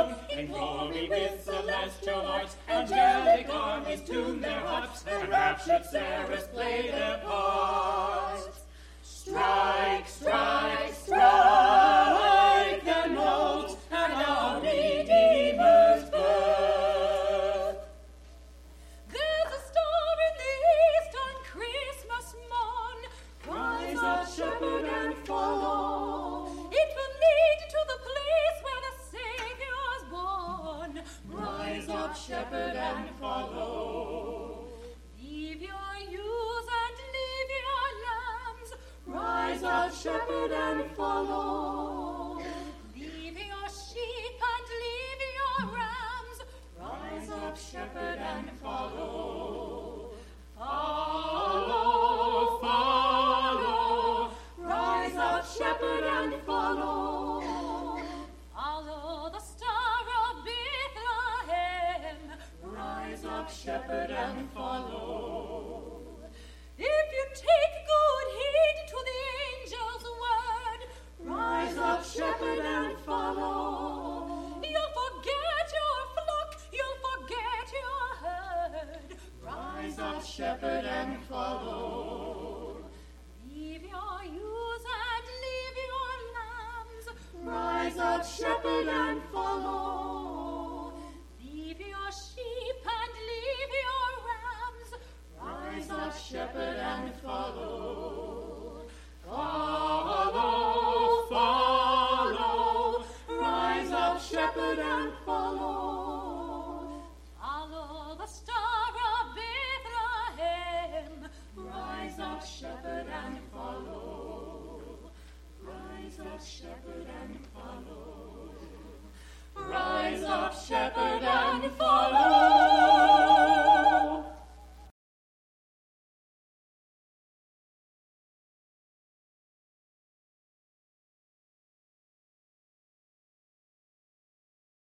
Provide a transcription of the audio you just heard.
come in glory with celestial lights. Angelic armies tune their harps, and raptured seraphs play their parts. Strike, strike, strike the notes at our Redeemer's birth. There's a star in the east on Christmas morn. Rise up, shepherd, and follow. It will lead to the place where the Savior's born. Rise up, shepherd, and follow. Leave your ewes and leave your lambs. Rise up, shepherd, and follow. Leave your sheep and leave your rams. Rise up, shepherd, and follow. Follow, Follow. Rise up, shepherd, and follow. follow the star of Bethlehem. Rise up, shepherd, and follow. If you take good heed to the angel's word, Rise up, shepherd, and follow. you'll forget your flock, you'll forget your herd. Rise up, shepherd, and follow. Leave your ewes and leave your lambs. Rise up, shepherd, and follow. Leave your sheep and leave your rams. Rise up, shepherd, and follow. Follow. Rise up, shepherd, and follow. Follow the star of Bethlehem. Rise up, shepherd, and follow. Rise up, shepherd, and follow. Rise up, shepherd, and follow.